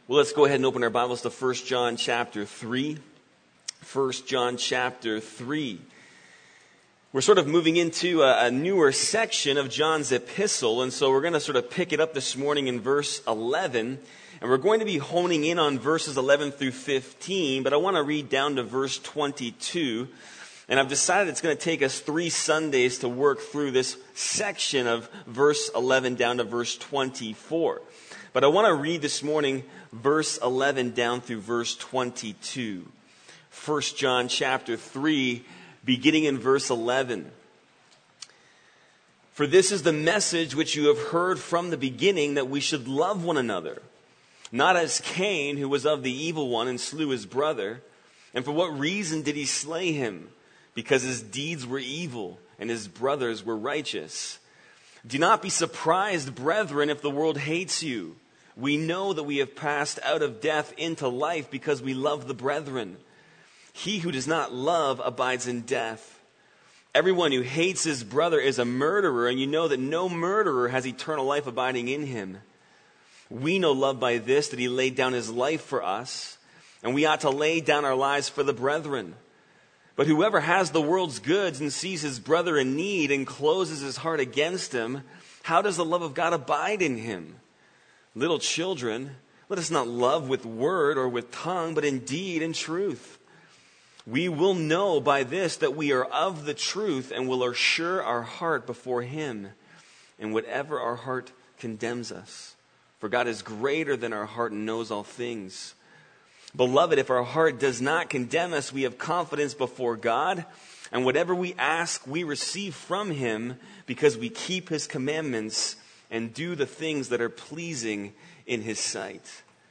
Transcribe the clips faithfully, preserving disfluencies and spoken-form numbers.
Well, let's go ahead and open our Bibles to First John chapter three. First John chapter three. We're sort of moving into a, a newer section of John's epistle, and so we're going to sort of pick it up this morning in verse eleven. And we're going to be honing in on verses eleven through fifteen, but I want to read down to verse twenty-two. And I've decided it's going to take us three Sundays to work through this section of verse eleven down to verse twenty-four. But I want to read this morning verse eleven down through verse twenty-two. First John chapter three, beginning in verse eleven. For this is the message which you have heard from the beginning, that we should love one another. Not as Cain, who was of the evil one and slew his brother. And for what reason did he slay him? Because his deeds were evil and his brothers were righteous. Do not be surprised, brethren, if the world hates you. We know that we have passed out of death into life because we love the brethren. He who does not love abides in death. Everyone who hates his brother is a murderer, and you know that no murderer has eternal life abiding in him. We know love by this, that he laid down his life for us, and we ought to lay down our lives for the brethren. But whoever has the world's goods and sees his brother in need and closes his heart against him, how does the love of God abide in him? Little children, let us not love with word or with tongue, but in deed and truth. We will know by this that we are of the truth, and will assure our heart before him in whatever our heart condemns us. For God is greater than our heart and knows all things. Beloved, if our heart does not condemn us, we have confidence before God, and whatever we ask, we receive from him, because we keep his commandments and do the things that are pleasing in his sight.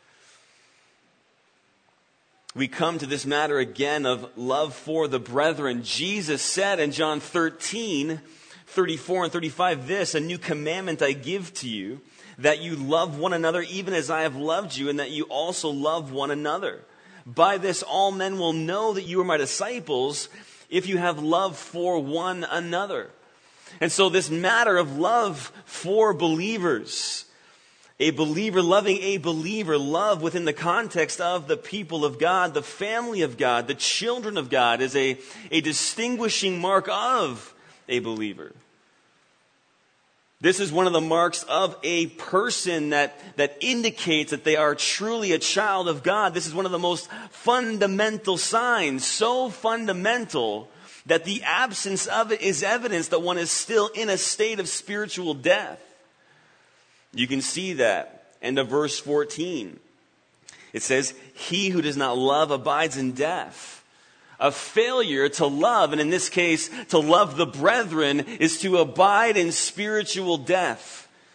We come to this matter again of love for the brethren. Jesus said in John thirteen, thirty-four and thirty-five, this, a new commandment I give to you, that you love one another even as I have loved you, and that you also love one another. By this all men will know that you are my disciples, if you have love for one another. And so this matter of love for believers, a believer loving a believer, love within the context of the people of God, the family of God, the children of God, is a, a distinguishing mark of a believer. This is one of the marks of a person that, that indicates that they are truly a child of God. This is one of the most fundamental signs, so fundamental that the absence of it is evidence that one is still in a state of spiritual death. You can see that in the verse fourteen. It says, he who does not love abides in death. A failure to love, and in this case, to love the brethren, is to abide in spiritual death.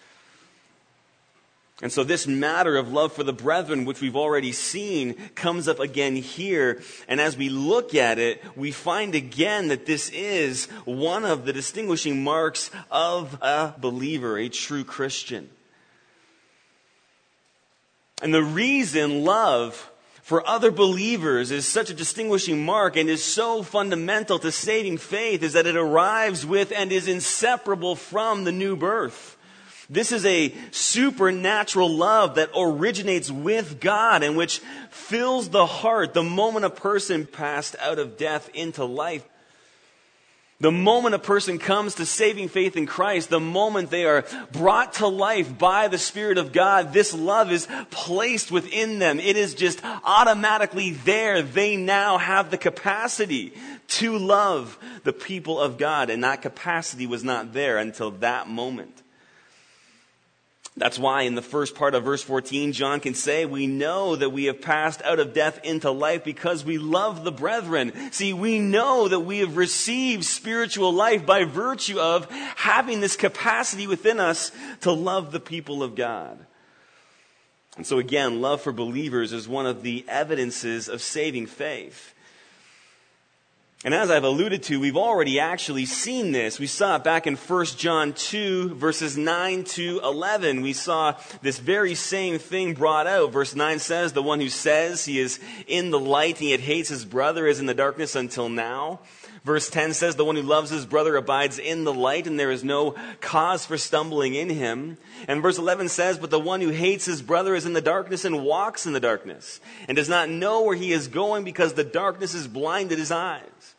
And so this matter of love for the brethren, which we've already seen, comes up again here. And as we look at it, we find again that this is one of the distinguishing marks of a believer, a true Christian. And the reason love for other believers is such a distinguishing mark and is so fundamental to saving faith is that it arrives with and is inseparable from the new birth. This is a supernatural love that originates with God and which fills the heart the moment a person passed out of death into life. The moment a person comes to saving faith in Christ, the moment they are brought to life by the Spirit of God, this love is placed within them. It is just automatically there. They now have the capacity to love the people of God, and that capacity was not there until that moment. That's why in the first part of verse fourteen, John can say, we know that we have passed out of death into life because we love the brethren. See, we know that we have received spiritual life by virtue of having this capacity within us to love the people of God. And so again, love for believers is one of the evidences of saving faith. And as I've alluded to, we've already actually seen this. We saw it back in First John two, verses nine to eleven. We saw this very same thing brought out. Verse nine says, the one who says he is in the light and yet hates his brother is in the darkness until now. Verse ten says, the one who loves his brother abides in the light, and there is no cause for stumbling in him. And verse eleven says, but the one who hates his brother is in the darkness and walks in the darkness, and does not know where he is going because the darkness has blinded his eyes.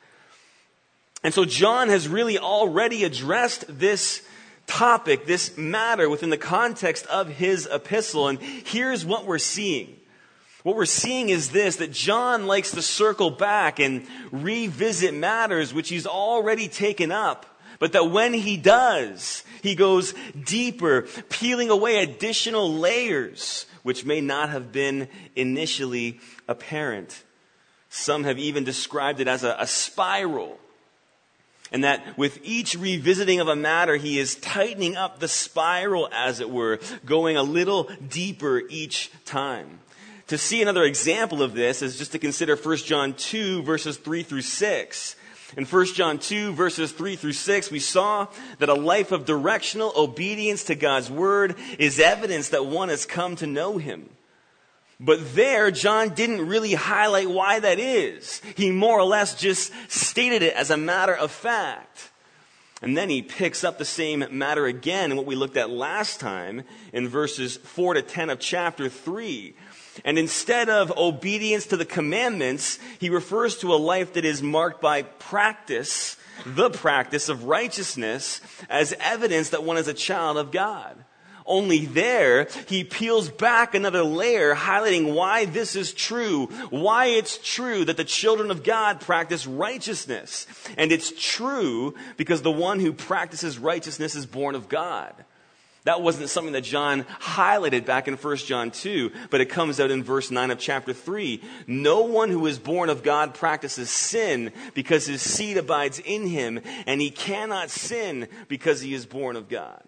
And so John has really already addressed this topic, this matter within the context of his epistle. And here's what we're seeing. What we're seeing is this, that John likes to circle back and revisit matters which he's already taken up, but that when he does, he goes deeper, peeling away additional layers which may not have been initially apparent. Some have even described it as a, a spiral. And that with each revisiting of a matter, he is tightening up the spiral, as it were, going a little deeper each time. To see another example of this is just to consider First John two, verses three through six. In First John two, verses three through six, we saw that a life of directional obedience to God's word is evidence that one has come to know him. But there, John didn't really highlight why that is. He more or less just stated it as a matter of fact. And then he picks up the same matter again in what we looked at last time in verses four to ten of chapter three. And instead of obedience to the commandments, he refers to a life that is marked by practice, the practice of righteousness, as evidence that one is a child of God. Only there, he peels back another layer, highlighting why this is true, why it's true that the children of God practice righteousness. And it's true because the one who practices righteousness is born of God. That wasn't something that John highlighted back in First John two, but it comes out in verse nine of chapter three. No one who is born of God practices sin because his seed abides in him, and he cannot sin because he is born of God.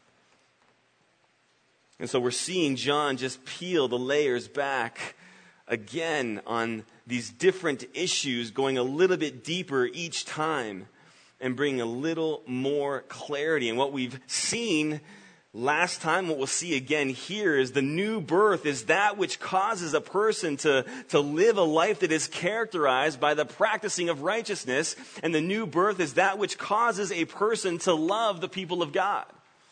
And so we're seeing John just peel the layers back again on these different issues, going a little bit deeper each time and bringing a little more clarity. And what we've seen last time, what we'll see again here, is the new birth is that which causes a person to, to live a life that is characterized by the practicing of righteousness. And the new birth is that which causes a person to love the people of God.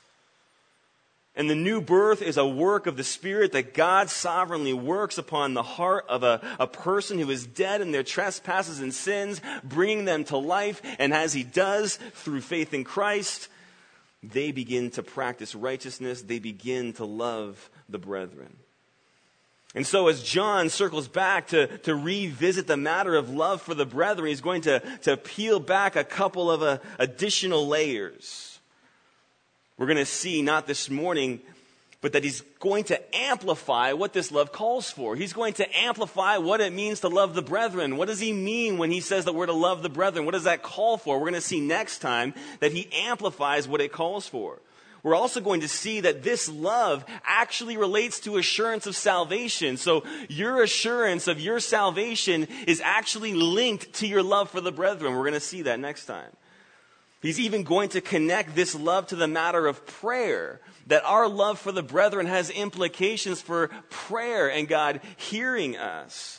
And the new birth is a work of the Spirit that God sovereignly works upon the heart of a, a person who is dead in their trespasses and sins, bringing them to life. And as he does through faith in Christ, they begin to practice righteousness. They begin to love the brethren. And so as John circles back to, to revisit the matter of love for the brethren, he's going to, to peel back a couple of uh, additional layers. We're going to see, not this morning, but that he's going to amplify what this love calls for. He's going to amplify what it means to love the brethren. What does he mean when he says that we're to love the brethren? What does that call for? We're going to see next time that he amplifies what it calls for. We're also going to see that this love actually relates to assurance of salvation. So your assurance of your salvation is actually linked to your love for the brethren. We're going to see that next time. He's even going to connect this love to the matter of prayer, that our love for the brethren has implications for prayer and God hearing us.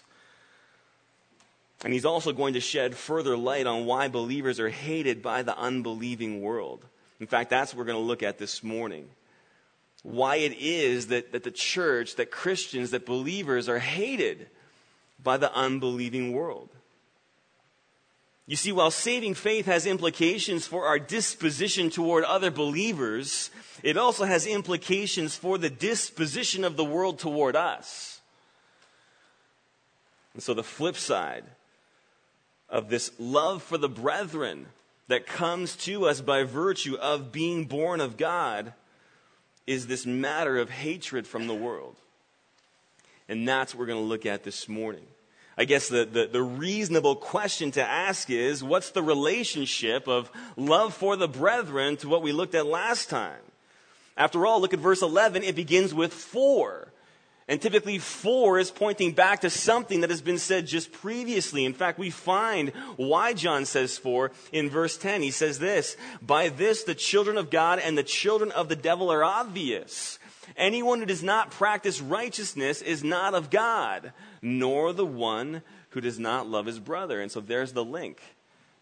And he's also going to shed further light on why believers are hated by the unbelieving world. In fact, that's what we're going to look at this morning. Why it is that, that the church, that Christians, that believers are hated by the unbelieving world. You see, while saving faith has implications for our disposition toward other believers, it also has implications for the disposition of the world toward us. And so the flip side of this love for the brethren that comes to us by virtue of being born of God is this matter of hatred from the world. And that's what we're going to look at this morning. I guess the, the, the reasonable question to ask is, what's the relationship of love for the brethren to what we looked at last time? After all, look at verse eleven. It begins with for. And typically for is pointing back to something that has been said just previously. In fact, we find why John says for in verse ten. He says this, by this the children of God and the children of the devil are obvious. Anyone who does not practice righteousness is not of God, nor the one who does not love his brother. And so there's the link.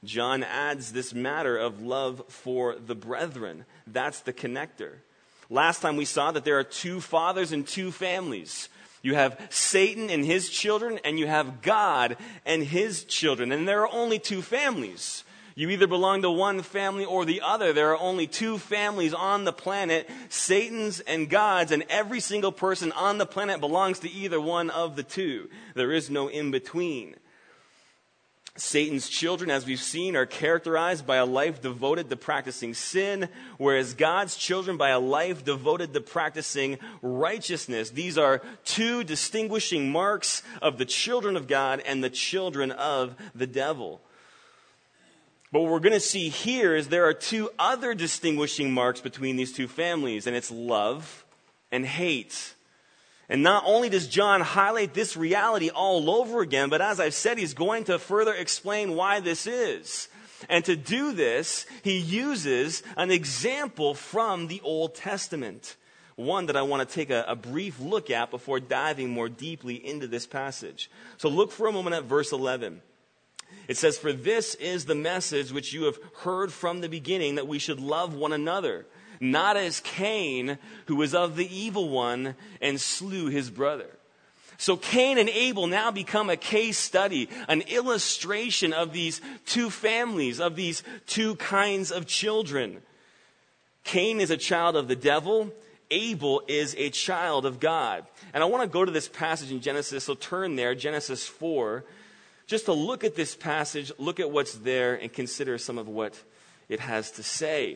John adds this matter of love for the brethren. That's the connector. Last time we saw that there are two fathers and two families. You have Satan and his children, and you have God and his children. And there are only two families. You either belong to one family or the other. There are only two families on the planet, Satan's and God's, and every single person on the planet belongs to either one of the two. There is no in-between. Satan's children, as we've seen, are characterized by a life devoted to practicing sin, whereas God's children by a life devoted to practicing righteousness. These are two distinguishing marks of the children of God and the children of the devil. But what we're going to see here is there are two other distinguishing marks between these two families, and it's love and hate. And not only does John highlight this reality all over again, but as I've said, he's going to further explain why this is. And to do this, he uses an example from the Old Testament, one that I want to take a, a brief look at before diving more deeply into this passage. So look for a moment at verse eleven. It says, "For this is the message which you have heard from the beginning, that we should love one another. Not as Cain, who was of the evil one and slew his brother." So Cain and Abel now become a case study, an illustration of these two families, of these two kinds of children. Cain is a child of the devil. Abel is a child of God. And I want to go to this passage in Genesis, so turn there, Genesis four, just to look at this passage, look at what's there, and consider some of what it has to say.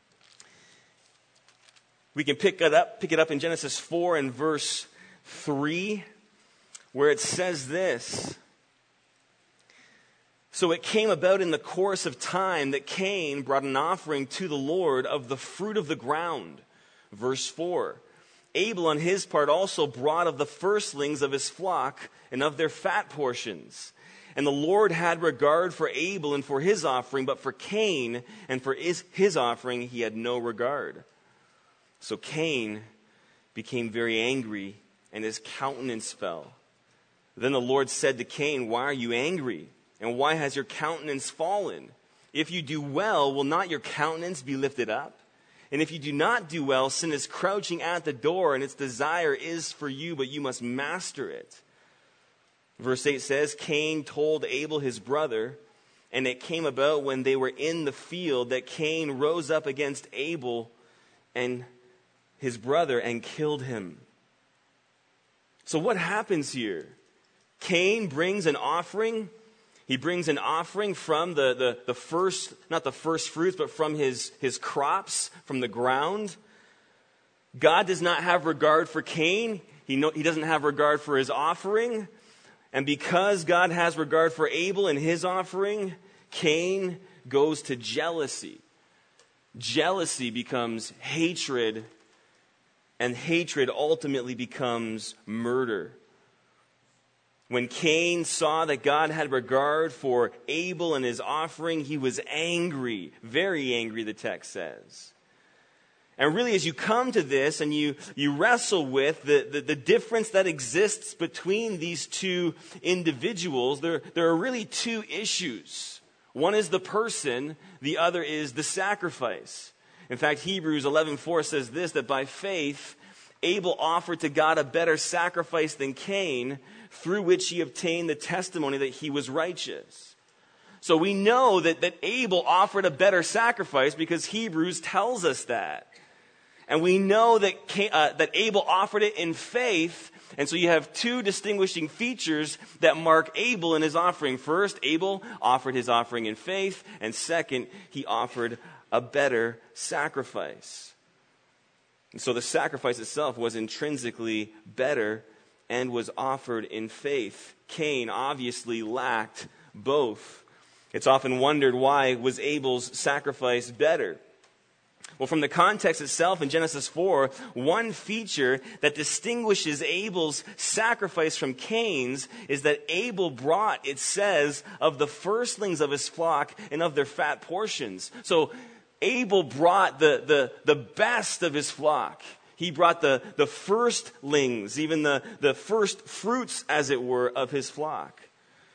We can pick it up, pick it up in Genesis four and verse three, where it says this. "So it came about in the course of time that Cain brought an offering to the Lord of the fruit of the ground." Verse four. "Abel on his part also brought of the firstlings of his flock and of their fat portions. And the Lord had regard for Abel and for his offering, but for Cain and for his, his offering he had no regard. So Cain became very angry, and his countenance fell. Then the Lord said to Cain, 'Why are you angry? And why has your countenance fallen? If you do well, will not your countenance be lifted up? And if you do not do well, sin is crouching at the door, and its desire is for you, but you must master it.' Verse eight says, Cain told Abel his brother, and it came about when they were in the field that Cain rose up against Abel and his brother and killed him." So what happens here? Cain brings an offering. He brings an offering from the, the, the first, not the first fruits, but from his, his crops, from the ground. God does not have regard for Cain. He, no, he doesn't have regard for his offering. And because God has regard for Abel and his offering, Cain goes to jealousy. Jealousy becomes hatred, and hatred ultimately becomes murder. When Cain saw that God had regard for Abel and his offering, he was angry, very angry, the text says. And really, as you come to this and you, you wrestle with the, the, the difference that exists between these two individuals, there, there are really two issues. One is the person, the other is the sacrifice. In fact, Hebrews eleven four says this, that by faith, Abel offered to God a better sacrifice than Cain, through which he obtained the testimony that he was righteous. So we know that, that Abel offered a better sacrifice because Hebrews tells us that. And we know that, Cain, uh, that Abel offered it in faith. And so you have two distinguishing features that mark Abel in his offering. First, Abel offered his offering in faith. And second, he offered a better sacrifice. And so the sacrifice itself was intrinsically better and was offered in faith. Cain obviously lacked both. It's often wondered, why was Abel's sacrifice better? Well, from the context itself in Genesis four, one feature that distinguishes Abel's sacrifice from Cain's is that Abel brought, it says, of the firstlings of his flock and of their fat portions. So Abel brought the, the, the best of his flock. He brought the, the firstlings, even the, the first fruits, as it were, of his flock.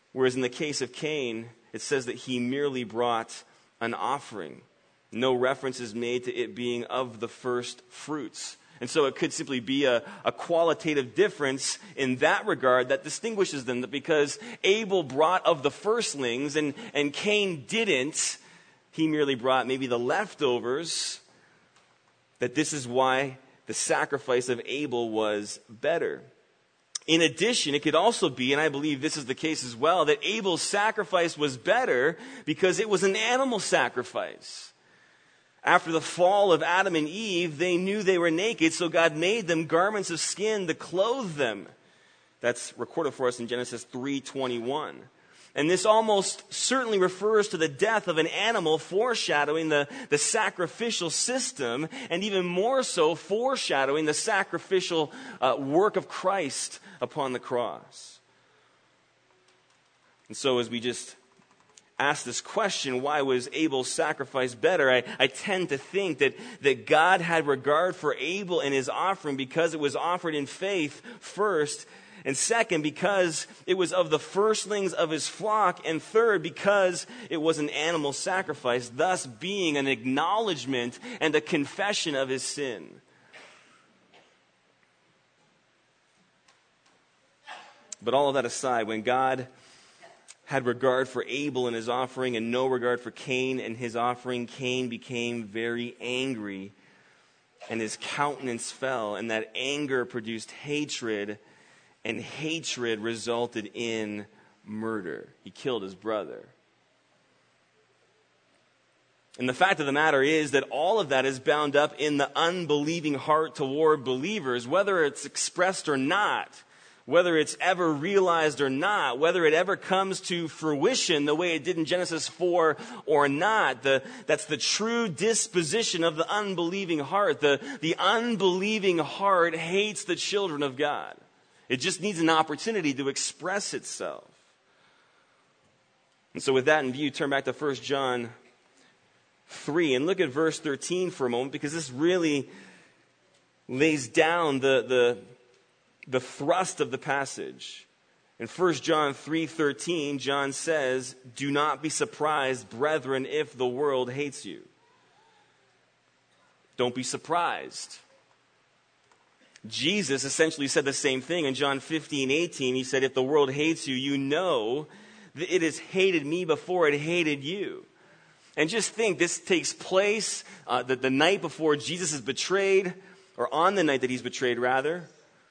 Whereas in the case of Cain, it says that he merely brought an offering. No reference is made to it being of the first fruits. And so it could simply be a, a qualitative difference in that regard that distinguishes them. That because Abel brought of the firstlings and, and Cain didn't, he merely brought maybe the leftovers, that this is why the sacrifice of Abel was better. In addition, it could also be, and I believe this is the case as well, that Abel's sacrifice was better because it was an animal sacrifice. After the fall of Adam and Eve, they knew they were naked, so God made them garments of skin to clothe them. That's recorded for us in Genesis three twenty-one. And this almost certainly refers to the death of an animal, foreshadowing the, the sacrificial system, and even more so, foreshadowing the sacrificial uh, work of Christ upon the cross. And so as we just ask this question, why was Abel's sacrifice better? I, I tend to think that, that God had regard for Abel and his offering because it was offered in faith first, and second, because it was of the firstlings of his flock, and third, because it was an animal sacrifice, thus being an acknowledgement and a confession of his sin. But all of that aside, when God had regard for Abel and his offering and no regard for Cain and his offering, Cain became very angry and his countenance fell, and that anger produced hatred, and hatred resulted in murder. He killed his brother. And the fact of the matter is that all of that is bound up in the unbelieving heart toward believers, whether it's expressed or not. Whether it's ever realized or not, whether it ever comes to fruition the way it did in Genesis four or not, the, that's the true disposition of the unbelieving heart. The, the unbelieving heart hates the children of God. It just needs an opportunity to express itself. And so with that in view, turn back to First John three and look at verse thirteen for a moment, because this really lays down the, the the thrust of the passage. In First John three thirteen, John says, "Do not be surprised, brethren, if the world hates you." Don't be surprised. Jesus essentially said the same thing in John fifteen eighteen. He said, "If the world hates you, you know that it has hated me before it hated you." And just think, this takes place uh, the, the night before Jesus is betrayed, or on the night that he's betrayed, rather.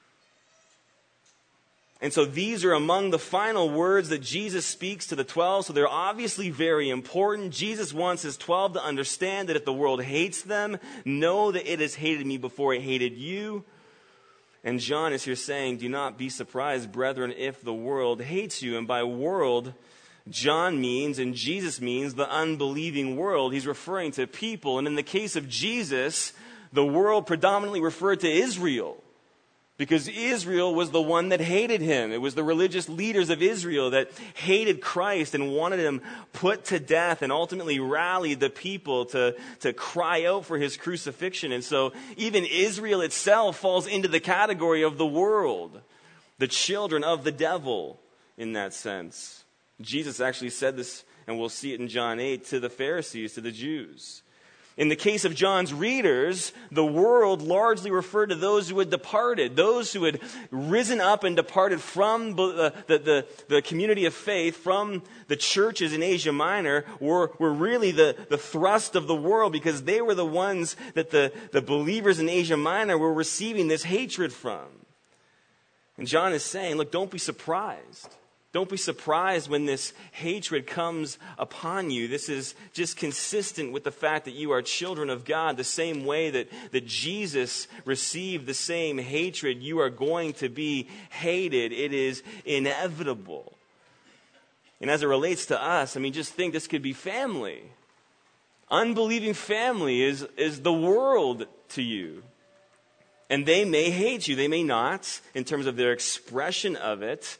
And so these are among the final words that Jesus speaks to the twelve. So they're obviously very important. Jesus wants his twelve to understand that if the world hates them, know that it has hated me before it hated you. And John is here saying, do not be surprised, brethren, if the world hates you. And by world, John means, and Jesus means, the unbelieving world. He's referring to people. And in the case of Jesus, the world predominantly referred to Israel, because Israel was the one that hated him. It was the religious leaders of Israel that hated Christ and wanted him put to death, and ultimately rallied the people to, to cry out for his crucifixion. And so even Israel itself falls into the category of the world, the children of the devil in that sense. Jesus actually said this, and we'll see it in John eight, to the Pharisees, to the Jews. In the case of John's readers, the world largely referred to those who had departed, those who had risen up and departed from the, the, the, the community of faith, from the churches in Asia Minor, were, were really the, the thrust of the world, because they were the ones that the, the believers in Asia Minor were receiving this hatred from. And John is saying, look, don't be surprised. Don't be surprised when this hatred comes upon you. This is just consistent with the fact that you are children of God. The same way that, that Jesus received the same hatred, you are going to be hated. It is inevitable. And as it relates to us, I mean, just think this could be family. Unbelieving family is, is the world to you. And they may hate you. They may not, in terms of their expression of it.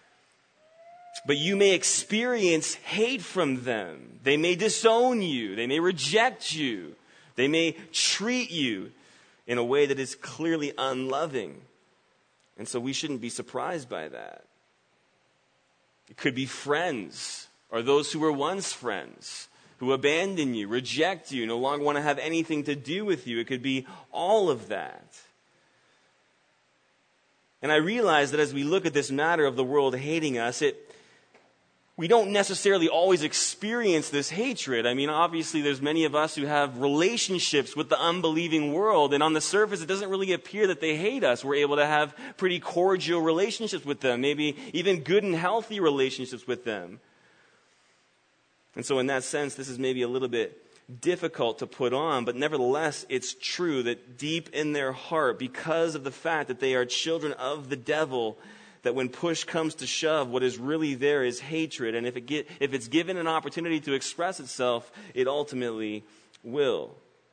But you may experience hate from them. They may disown you. They may reject you. They may treat you in a way that is clearly unloving. And so we shouldn't be surprised by that. It could be friends, or those who were once friends, who abandon you, reject you, no longer want to have anything to do with you. It could be all of that. And I realize that as we look at this matter of the world hating us, it we don't necessarily always experience this hatred. I mean, obviously, there's many of us who have relationships with the unbelieving world, and on the surface, it doesn't really appear that they hate us. We're able to have pretty cordial relationships with them, maybe even good and healthy relationships with them. And so in that sense, this is maybe a little bit difficult to put on, but nevertheless, it's true that deep in their heart, because of the fact that they are children of the devil, that when push comes to shove, what is really there is hatred. And if it get, if it's given an opportunity to express itself, it ultimately will.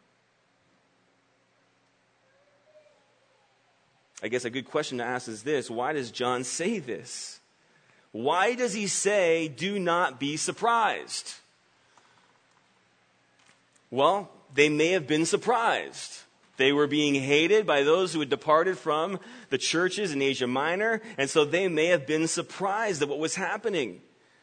I guess a good question to ask is this: why does John say this? Why does he say, do not be surprised? Well, they may have been surprised. They were being hated by those who had departed from the churches in Asia Minor, and so they may have been surprised at what was happening.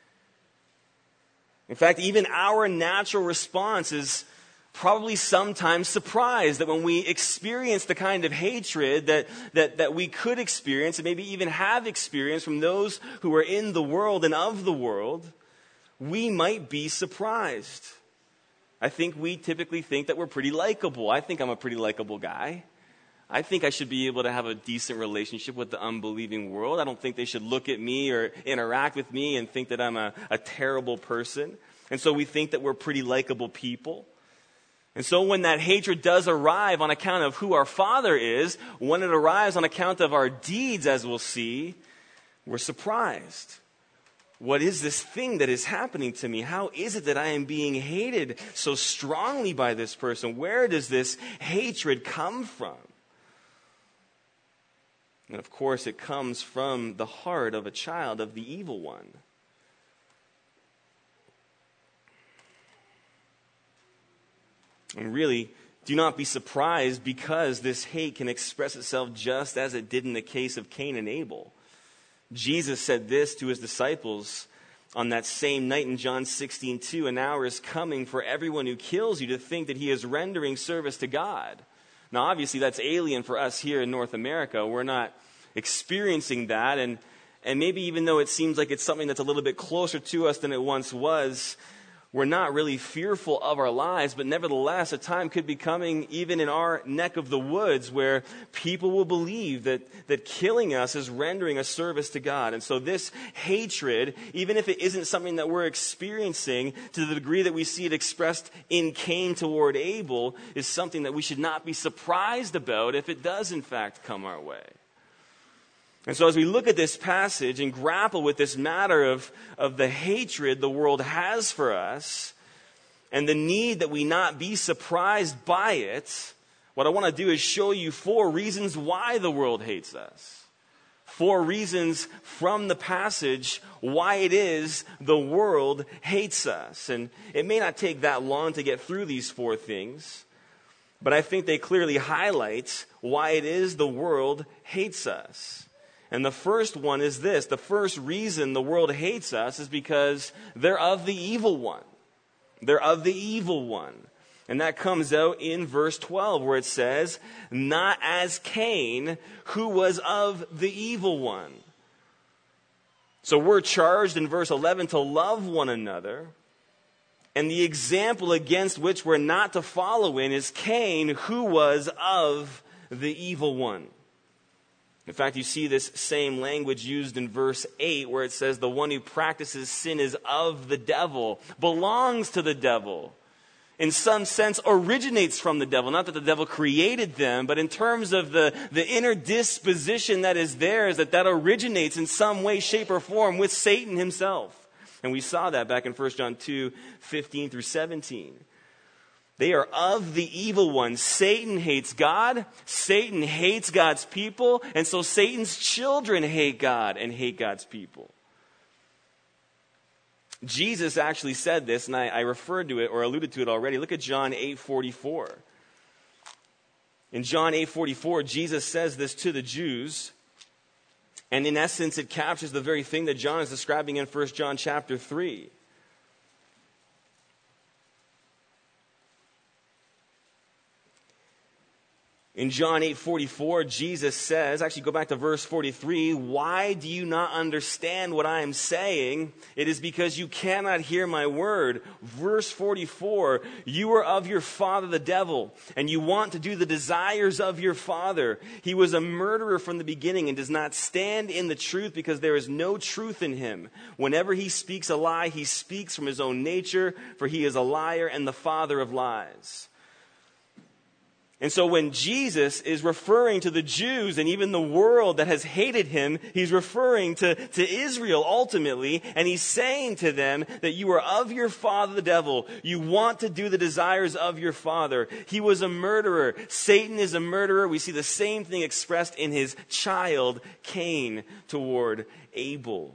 In fact, even our natural response is probably sometimes surprised that when we experience the kind of hatred that, that, that we could experience, and maybe even have experienced from those who are in the world and of the world, we might be surprised. I think we typically think that we're pretty likable. I think I'm a pretty likable guy. I think I should be able to have a decent relationship with the unbelieving world. I don't think they should look at me or interact with me and think that I'm a, a terrible person. And so we think that we're pretty likable people. And so when that hatred does arrive on account of who our Father is, when it arrives on account of our deeds, as we'll see, we're surprised. What is this thing that is happening to me? How is it that I am being hated so strongly by this person? Where does this hatred come from? And of course, it comes from the heart of a child of the evil one. And really, do not be surprised, because this hate can express itself just as it did in the case of Cain and Abel. Jesus said this to his disciples on that same night in John sixteen two, "An hour is coming for everyone who kills you to think that he is rendering service to God." Now, obviously, that's alien for us here in North America. We're not experiencing that, and, and maybe even though it seems like it's something that's a little bit closer to us than it once was, we're not really fearful of our lives, but nevertheless, a time could be coming even in our neck of the woods where people will believe that, that killing us is rendering a service to God. And so this hatred, even if it isn't something that we're experiencing to the degree that we see it expressed in Cain toward Abel, is something that we should not be surprised about if it does in fact come our way. And so as we look at this passage and grapple with this matter of, of the hatred the world has for us and the need that we not be surprised by it, what I want to do is show you four reasons why the world hates us. Four reasons from the passage why it is the world hates us. And it may not take that long to get through these four things, but I think they clearly highlight why it is the world hates us. And the first one is this. The first reason the world hates us is because they're of the evil one. They're of the evil one. And that comes out in verse twelve, where it says, "Not as Cain, who was of the evil one." So we're charged in verse eleven to love one another. And the example against which we're not to follow in is Cain, who was of the evil one. In fact, you see this same language used in verse eight, where it says the one who practices sin is of the devil, belongs to the devil. In some sense, originates from the devil. Not that the devil created them, but in terms of the, the inner disposition that is theirs, that that originates in some way, shape, or form with Satan himself. And we saw that back in First John two, fifteen through seventeen. They are of the evil one. Satan hates God. Satan hates God's people. And so Satan's children hate God and hate God's people. Jesus actually said this, and I, I referred to it or alluded to it already. Look at John eight forty-four. In John eight forty-four, Jesus says this to the Jews. And in essence, it captures the very thing that John is describing in First John chapter three. In John eight forty-four, Jesus says, actually go back to verse forty-three, "Why do you not understand what I am saying? It is because you cannot hear my word." Verse forty-four, "You are of your father the devil, and you want to do the desires of your father. He was a murderer from the beginning and does not stand in the truth because there is no truth in him. Whenever he speaks a lie, he speaks from his own nature, for he is a liar and the father of lies." And so when Jesus is referring to the Jews and even the world that has hated him, he's referring to, to Israel ultimately, and he's saying to them that you are of your father the devil. You want to do the desires of your father. He was a murderer. Satan is a murderer. We see the same thing expressed in his child, Cain, toward Abel.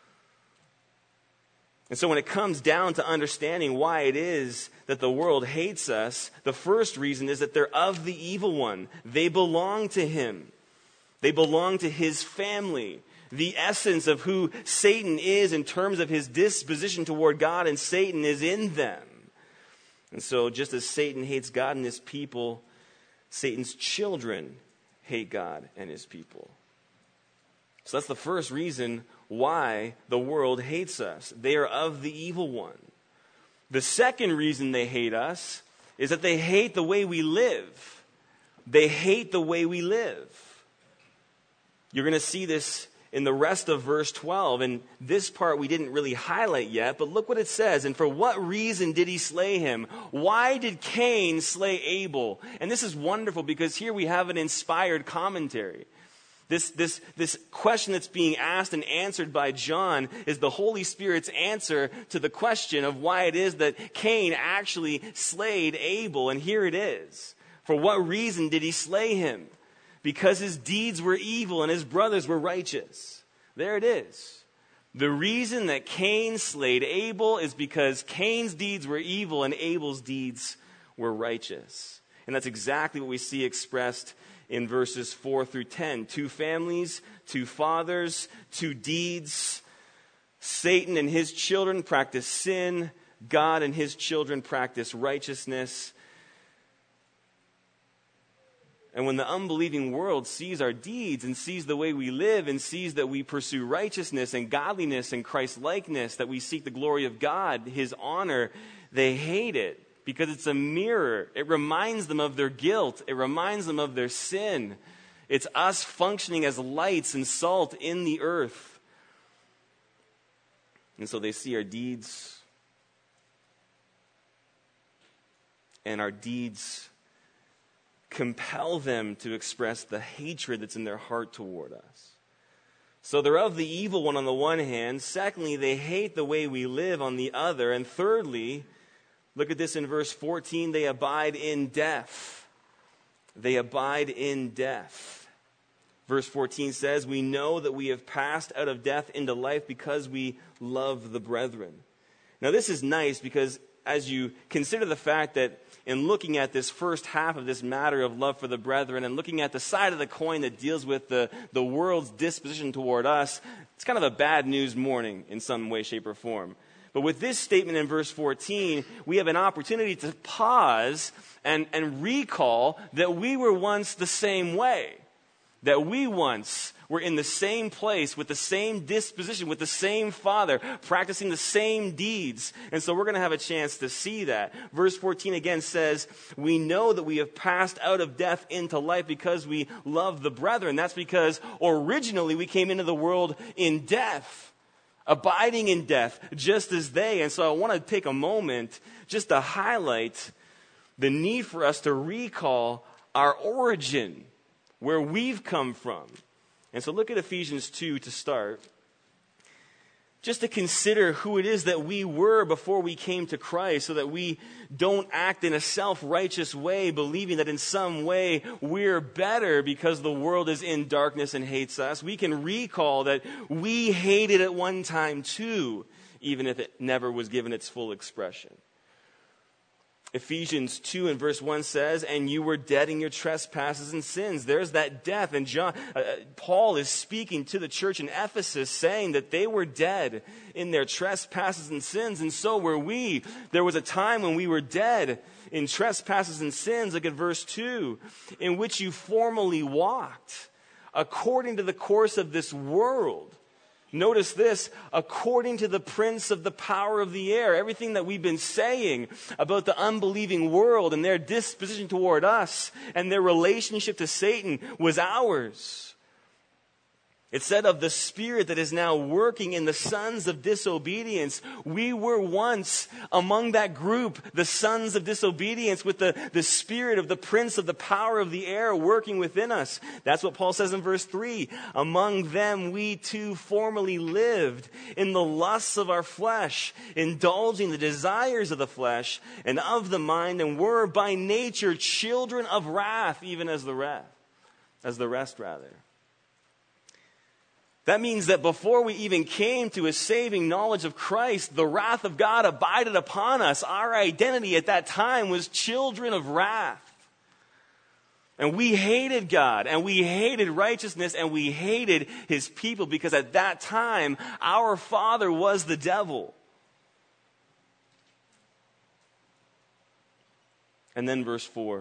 And so when it comes down to understanding why it is that the world hates us, the first reason is that they're of the evil one. They belong to him. They belong to his family. The essence of who Satan is in terms of his disposition toward God and Satan is in them. And so just as Satan hates God and his people, Satan's children hate God and his people. So that's the first reason why the world hates us. They are of the evil one. The second reason they hate us is that they hate the way we live. They hate the way we live. You're going to see this in the rest of verse twelve. And this part we didn't really highlight yet, but look what it says. "And for what reason did he slay him? Why did Cain slay Abel?" And this is wonderful because here we have an inspired commentary. This, this, this question that's being asked and answered by John is the Holy Spirit's answer to the question of why it is that Cain actually slayed Abel. And here it is. For what reason did he slay him? Because his deeds were evil and his brothers were righteous. There it is. The reason that Cain slayed Abel is because Cain's deeds were evil and Abel's deeds were righteous. And that's exactly what we see expressed in verses four through ten. Two families, two fathers, two deeds. Satan and his children practice sin. God and his children practice righteousness. And when the unbelieving world sees our deeds and sees the way we live and sees that we pursue righteousness and godliness and Christ-likeness, that we seek the glory of God, his honor, they hate it. Because it's a mirror. It reminds them of their guilt. It reminds them of their sin. It's us functioning as lights and salt in the earth. And so they see our deeds. And our deeds compel them to express the hatred that's in their heart toward us. So they're of the evil one on the one hand. Secondly, they hate the way we live on the other. And thirdly, look at this in verse fourteen. They abide in death. They abide in death. Verse fourteen says, "We know that we have passed out of death into life because we love the brethren." Now this is nice because as you consider the fact that in looking at this first half of this matter of love for the brethren and looking at the side of the coin that deals with the, the world's disposition toward us, it's kind of a bad news morning in some way, shape, or form. But with this statement in verse fourteen, we have an opportunity to pause and, and recall that we were once the same way. That we once were in the same place with the same disposition, with the same Father, practicing the same deeds. And so we're going to have a chance to see that. Verse fourteen again says, "We know that we have passed out of death into life because we love the brethren." That's because originally we came into the world in death. Abiding in death, just as they. And so I want to take a moment just to highlight the need for us to recall our origin, where we've come from. And so look at Ephesians two to start. Just to consider who it is that we were before we came to Christ, so that we don't act in a self-righteous way, believing that in some way we're better because the world is in darkness and hates us. We can recall that we hated at one time too, even if it never was given its full expression. Ephesians two and verse one says, and you were dead in your trespasses and sins. There's that death. And John, uh, Paul is speaking to the church in Ephesus saying that they were dead in their trespasses and sins. And so were we. There was a time when we were dead in trespasses and sins, like at verse two, in which you formerly walked according to the course of this world. Notice this, according to the prince of the power of the air. Everything that we've been saying about the unbelieving world and their disposition toward us and their relationship to Satan was ours. It said of the spirit that is now working in the sons of disobedience. We were once among that group, the sons of disobedience, with the, the spirit of the prince of the power of the air working within us. That's what Paul says in verse three. Among them we too formerly lived in the lusts of our flesh, indulging the desires of the flesh and of the mind, and were by nature children of wrath, even as the rest, as the rest rather. That means that before we even came to a saving knowledge of Christ, the wrath of God abided upon us. Our identity at that time was children of wrath. And we hated God, and we hated righteousness, and we hated his people, because at that time, our father was the devil. And then verse four.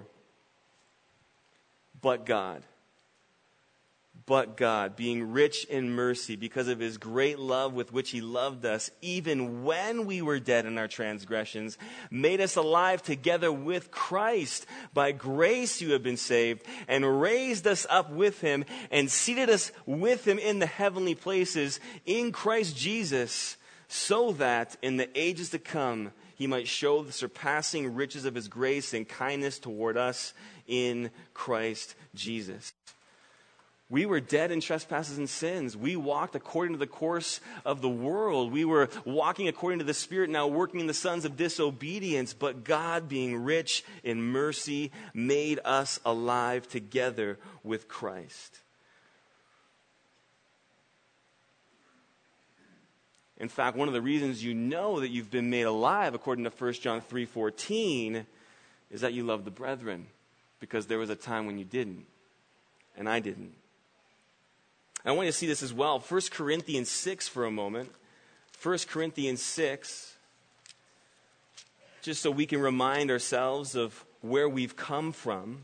But God. But God, being rich in mercy because of his great love with which he loved us, even when we were dead in our transgressions, made us alive together with Christ. By grace you have been saved, and raised us up with him, and seated us with him in the heavenly places in Christ Jesus, so that in the ages to come he might show the surpassing riches of his grace and kindness toward us in Christ Jesus. We were dead in trespasses and sins. We walked according to the course of the world. We were walking according to the Spirit, now working in the sons of disobedience. But God, being rich in mercy, made us alive together with Christ. In fact, one of the reasons you know that you've been made alive, according to First John three fourteen, is that you love the brethren. Because there was a time when you didn't, and I didn't. I want you to see this as well. First Corinthians six for a moment. First Corinthians six. Just so we can remind ourselves of where we've come from.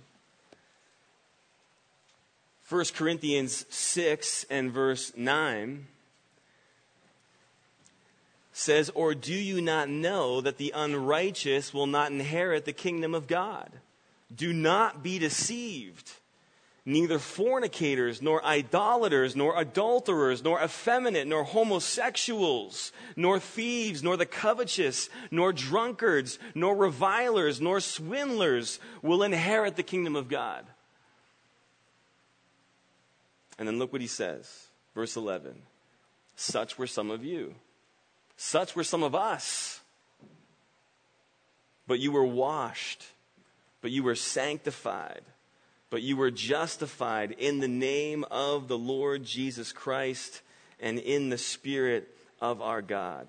First Corinthians six and verse nine says, or do you not know that the unrighteous will not inherit the kingdom of God? Do not be deceived. Neither fornicators, nor idolaters, nor adulterers, nor effeminate, nor homosexuals, nor thieves, nor the covetous, nor drunkards, nor revilers, nor swindlers will inherit the kingdom of God. And then look what he says, verse eleven. Such were some of you. Such were some of us. But you were washed, but you were sanctified, but you were justified in the name of the Lord Jesus Christ and in the Spirit of our God.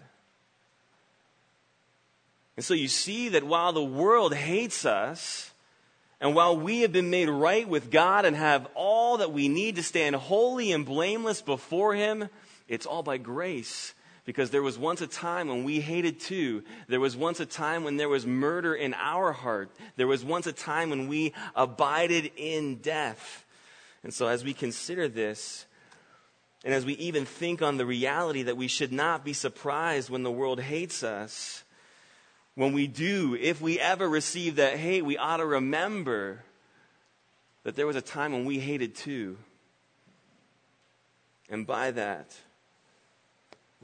And so you see that while the world hates us, and while we have been made right with God and have all that we need to stand holy and blameless before him, it's all by grace. Because there was once a time when we hated too. There was once a time when there was murder in our heart. There was once a time when we abided in death. And so as we consider this, and as we even think on the reality that we should not be surprised when the world hates us, when we do, if we ever receive that hate, we ought to remember that there was a time when we hated too. And by that,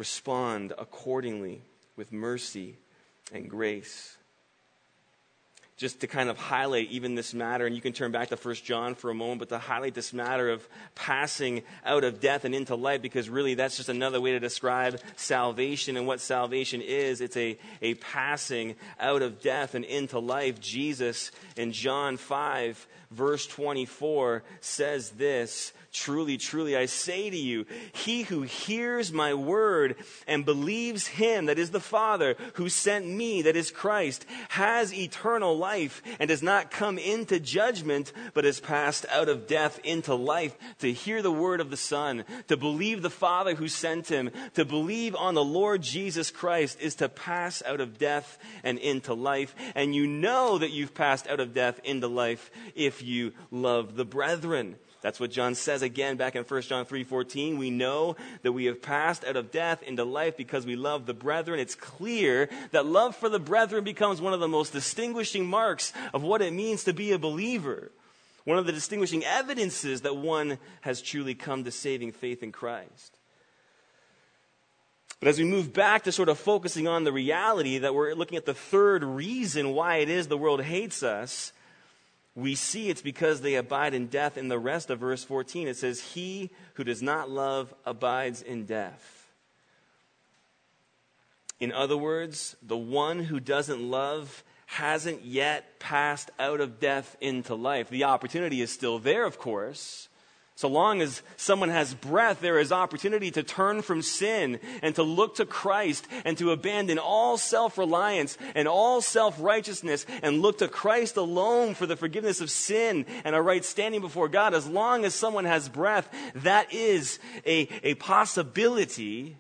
respond accordingly with mercy and grace. just to kind of highlight even this matter, and you can turn back to First John for a moment, but to highlight this matter of passing out of death and into life, because really that's just another way to describe salvation and what salvation is. It's a, a passing out of death and into life. Jesus in John five, verse twenty-four says this, "Truly, truly, I say to you, he who hears my word and believes him, that is the Father, who sent me, that is Christ, has eternal life and does not come into judgment, but has passed out of death into life." To hear the word of the Son, to believe the Father who sent him, to believe on the Lord Jesus Christ is to pass out of death and into life. And you know that you've passed out of death into life if you love the brethren. That's what John says again back in First John three fourteen. We know that we have passed out of death into life because we love the brethren. It's clear that love for the brethren becomes one of the most distinguishing marks of what it means to be a believer. One of the distinguishing evidences that one has truly come to saving faith in Christ. But as we move back to sort of focusing on the reality that we're looking at the third reason why it is the world hates us, we see it's because they abide in death. In the rest of verse fourteen, it says, "He who does not love abides in death." In other words, the one who doesn't love hasn't yet passed out of death into life. The opportunity is still there, of course. So long as someone has breath, there is opportunity to turn from sin and to look to Christ and to abandon all self-reliance and all self-righteousness and look to Christ alone for the forgiveness of sin and a right standing before God. As long as someone has breath, that is a, a possibility.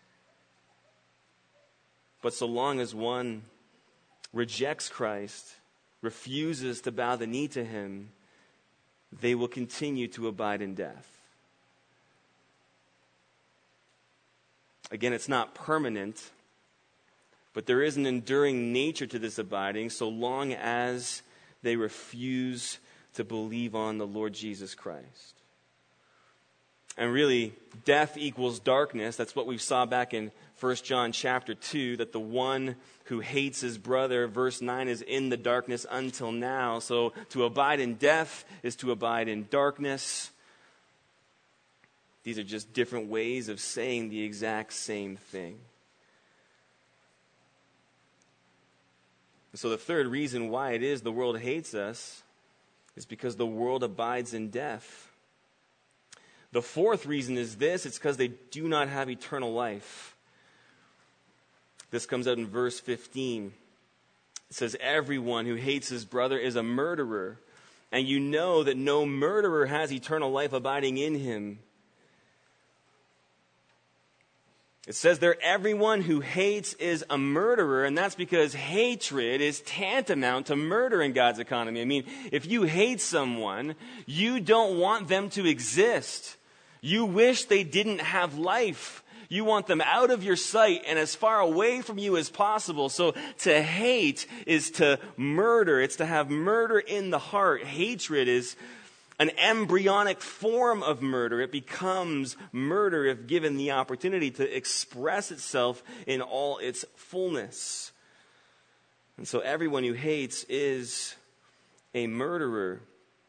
But so long as one rejects Christ, refuses to bow the knee to him, they will continue to abide in death. Again, it's not permanent, but there is an enduring nature to this abiding so long as they refuse to believe on the Lord Jesus Christ. And really, death equals darkness. That's what we saw back in First John chapter two, that the one who hates his brother, verse nine, is in the darkness until now. So to abide in death is to abide in darkness. These are just different ways of saying the exact same thing. So the third reason why it is the world hates us is because the world abides in death. The fourth reason is this: it's because they do not have eternal life. This comes out in verse fifteen. It says, "Everyone who hates his brother is a murderer, and you know that no murderer has eternal life abiding in him." It says there, everyone who hates is a murderer, and that's because hatred is tantamount to murder in God's economy. I mean, if you hate someone, you don't want them to exist. You wish they didn't have life. You want them out of your sight and as far away from you as possible. So to hate is to murder. It's to have murder in the heart. Hatred is an embryonic form of murder. It becomes murder if given the opportunity to express itself in all its fullness. And so everyone who hates is a murderer.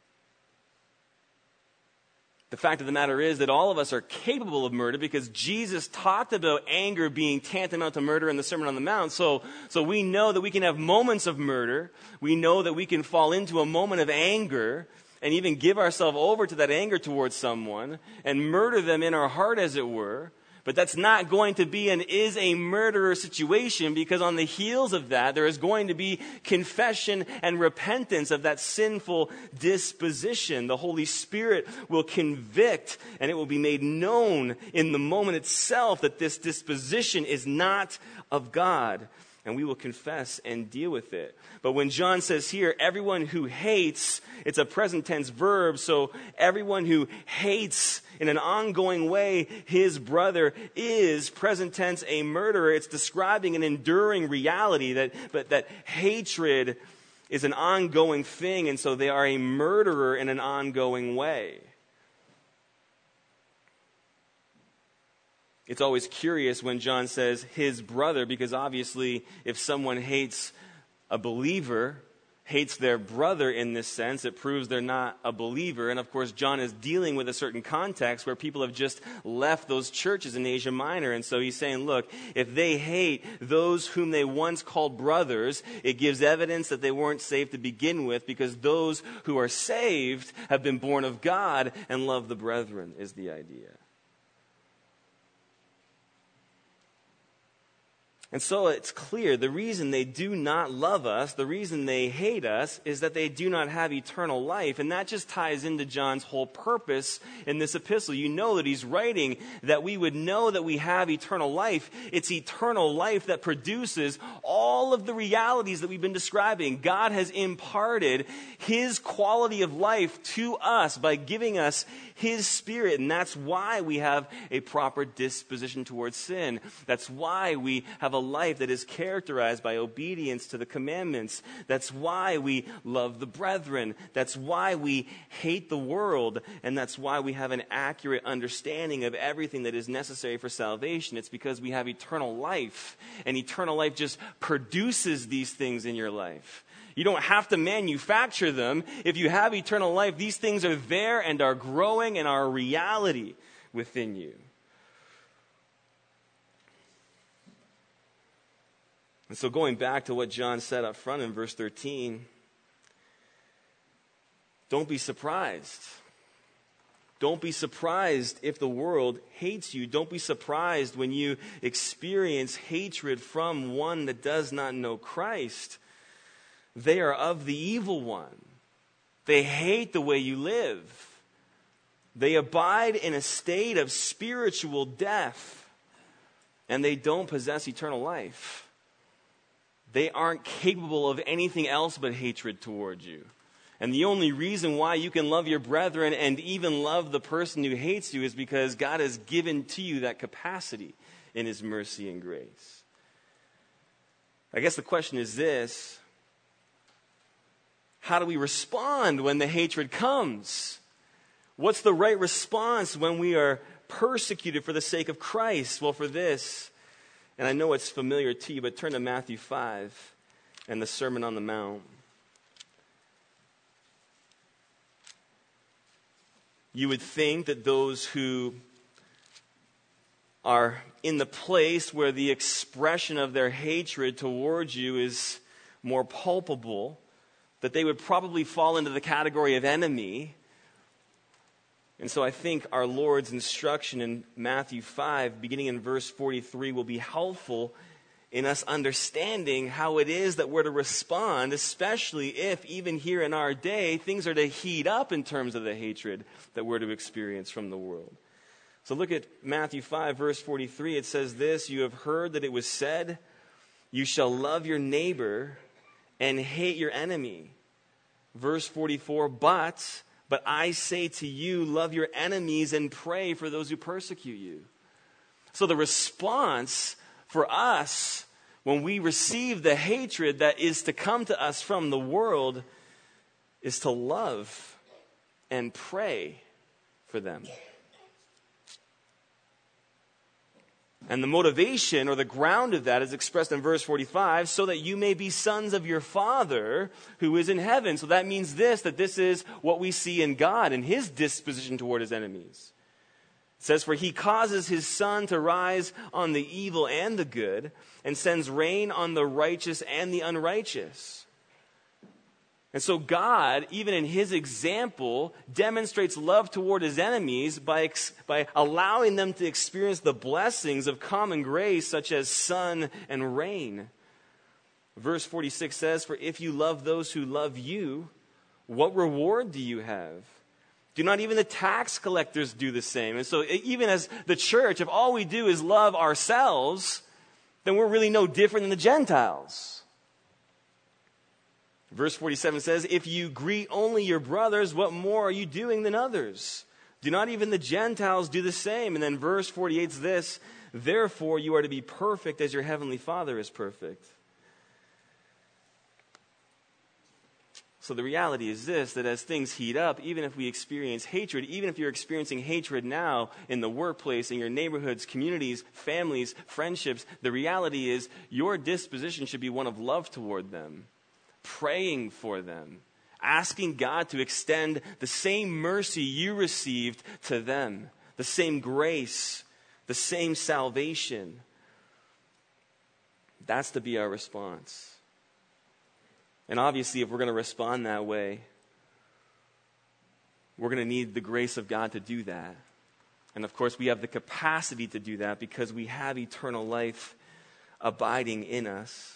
The fact of the matter is that all of us are capable of murder because Jesus talked about anger being tantamount to murder in the Sermon on the Mount. So, so we know that we can have moments of murder. We know that we can fall into a moment of anger and even give ourselves over to that anger towards someone and murder them in our heart, as it were. But that's not going to be an is a murderer situation, because on the heels of that, there is going to be confession and repentance of that sinful disposition. The Holy Spirit will convict, and it will be made known in the moment itself that this disposition is not of God. And we will confess and deal with it. But when John says here, everyone who hates, it's a present tense verb. So everyone who hates in an ongoing way his brother is, present tense, a murderer. It's describing an enduring reality that, but that hatred is an ongoing thing. And so they are a murderer in an ongoing way. It's always curious when John says his brother, because obviously if someone hates a believer, hates their brother in this sense, it proves they're not a believer. And of course, John is dealing with a certain context where people have just left those churches in Asia Minor. And so he's saying, look, if they hate those whom they once called brothers, it gives evidence that they weren't saved to begin with, because those who are saved have been born of God and love the brethren, is the idea. And so it's clear the reason they do not love us, the reason they hate us, is that they do not have eternal life. And that just ties into John's whole purpose in this epistle. You know that he's writing that we would know that we have eternal life. It's eternal life that produces all of the realities that we've been describing. God has imparted his quality of life to us by giving us his Spirit. And that's why we have a proper disposition towards sin. That's why we have a life that is characterized by obedience to the commandments. That's why we love the brethren. That's why we hate the world. And that's why we have an accurate understanding of everything that is necessary for salvation. It's because we have eternal life. And eternal life just produces these things in your life. You don't have to manufacture them. If you have eternal life, these things are there and are growing and are a reality within you. And so going back to what John said up front in verse thirteen, don't be surprised. Don't be surprised if the world hates you. Don't be surprised when you experience hatred from one that does not know Christ. They are of the evil one. They hate the way you live. They abide in a state of spiritual death, and they don't possess eternal life. They aren't capable of anything else but hatred toward you. And the only reason why you can love your brethren and even love the person who hates you is because God has given to you that capacity in his mercy and grace. I guess the question is this: how do we respond when the hatred comes? What's the right response when we are persecuted for the sake of Christ? Well, for this, and I know it's familiar to you, but turn to Matthew five and the Sermon on the Mount. You would think that those who are in the place where the expression of their hatred towards you is more palpable, that they would probably fall into the category of enemy. And so I think our Lord's instruction in Matthew five, beginning in verse forty-three, will be helpful in us understanding how it is that we're to respond, especially if, even here in our day, things are to heat up in terms of the hatred that we're to experience from the world. So look at Matthew five, verse forty-three. It says this: "You have heard that it was said, 'You shall love your neighbor and hate your enemy.' Verse forty-four, but, but I say to you, love your enemies and pray for those who persecute you." So the response for us when we receive the hatred that is to come to us from the world is to love and pray for them. And the motivation or the ground of that is expressed in verse forty-five, so that you may be sons of your Father who is in heaven. So that means this, that this is what we see in God and his disposition toward his enemies. It says, "For he causes his sun to rise on the evil and the good, and sends rain on the righteous and the unrighteous." And so God, even in his example, demonstrates love toward his enemies by, ex- by allowing them to experience the blessings of common grace, such as sun and rain. Verse forty-six says, "For if you love those who love you, what reward do you have? Do not even the tax collectors do the same?" And so even as the church, if all we do is love ourselves, then we're really no different than the Gentiles. Verse forty-seven says, "If you greet only your brothers, what more are you doing than others? Do not even the Gentiles do the same?" And then verse forty-eight is this: "Therefore you are to be perfect as your heavenly Father is perfect." So the reality is this, that as things heat up, even if we experience hatred, even if you're experiencing hatred now in the workplace, in your neighborhoods, communities, families, friendships, the reality is your disposition should be one of love toward them. praying for them, asking God to extend the same mercy you received to them, the same grace, the same salvation. That's to be our response. And obviously, if we're going to respond that way, we're going to need the grace of God to do that. And of course, we have the capacity to do that because we have eternal life abiding in us.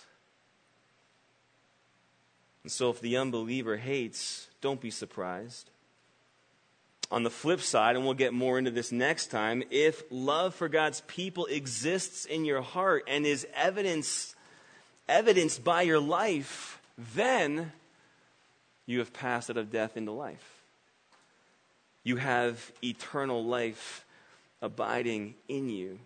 And so if the unbeliever hates, don't be surprised. On the flip side, and we'll get more into this next time, if love for God's people exists in your heart and is evidence, evidenced by your life, then you have passed out of death into life. You have eternal life abiding in you.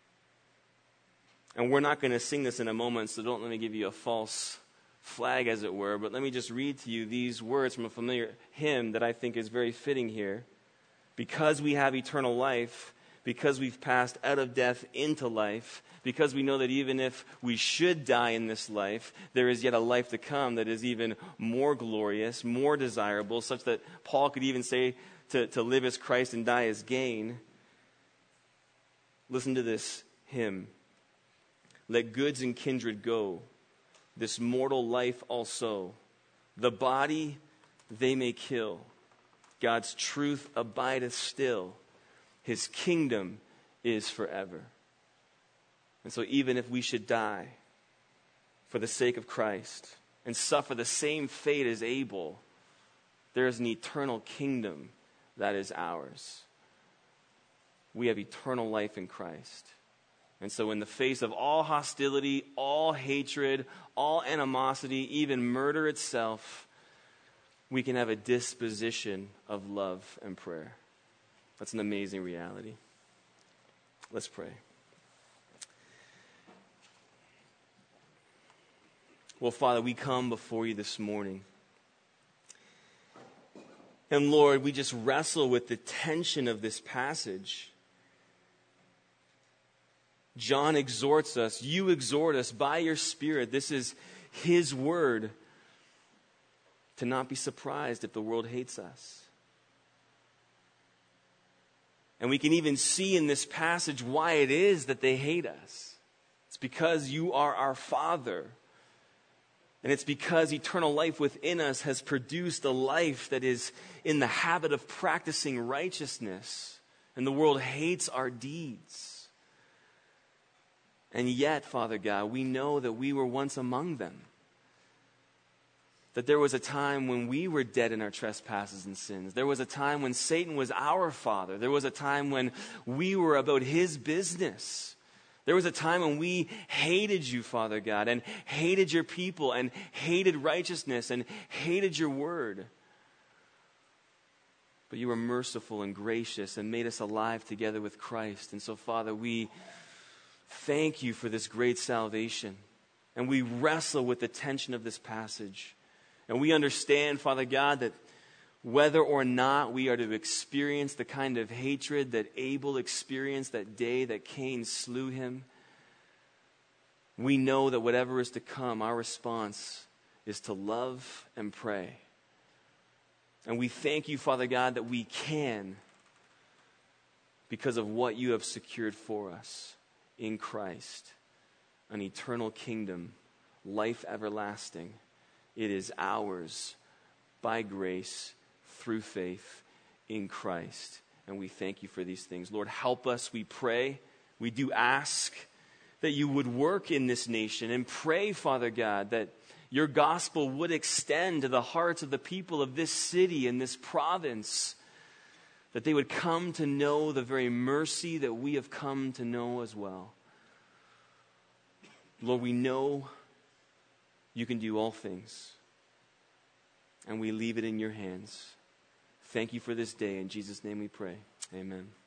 And we're not going to sing this in a moment, so don't let me give you a false flag, as it were, but let me just read to you these words from a familiar hymn that I think is very fitting here. Because we have eternal life, because we've passed out of death into life, because we know that even if we should die in this life, there is yet a life to come that is even more glorious, more desirable, such that Paul could even say to, to live as Christ and die as gain. Listen to this hymn. Let goods and kindred go, this mortal life also. The body they may kill. God's truth abideth still. His kingdom is forever. And so even if we should die for the sake of Christ and suffer the same fate as Abel, there is an eternal kingdom that is ours. We have eternal life in Christ. And so in the face of all hostility, all hatred, all animosity, even murder itself, we can have a disposition of love and prayer. That's an amazing reality. Let's pray. Well, Father, we come before you this morning. And Lord, we just wrestle with the tension of this passage. John exhorts us, you exhort us by your Spirit. This is his word, to not be surprised if the world hates us. And we can even see in this passage why it is that they hate us. It's because you are our Father. And it's because eternal life within us has produced a life that is in the habit of practicing righteousness. And the world hates our deeds. And yet, Father God, we know that we were once among them. That there was a time when we were dead in our trespasses and sins. There was a time when Satan was our father. There was a time when we were about his business. There was a time when we hated you, Father God, and hated your people, and hated righteousness, and hated your word. But you were merciful and gracious and made us alive together with Christ. And so, Father, we thank you for this great salvation. And we wrestle with the tension of this passage. And we understand, Father God, that whether or not we are to experience the kind of hatred that Abel experienced that day that Cain slew him, we know that whatever is to come, our response is to love and pray. And we thank you, Father God, that we can because of what you have secured for us in Christ, an eternal kingdom, life everlasting. It is ours by grace through faith in Christ. And we thank you for these things. Lord, help us, we pray. We do ask that you would work in this nation, and pray, Father God, that your gospel would extend to the hearts of the people of this city and this province, that they would come to know the very mercy that we have come to know as well. Lord, we know you can do all things, and we leave it in your hands. Thank you for this day. In Jesus' name we pray. Amen.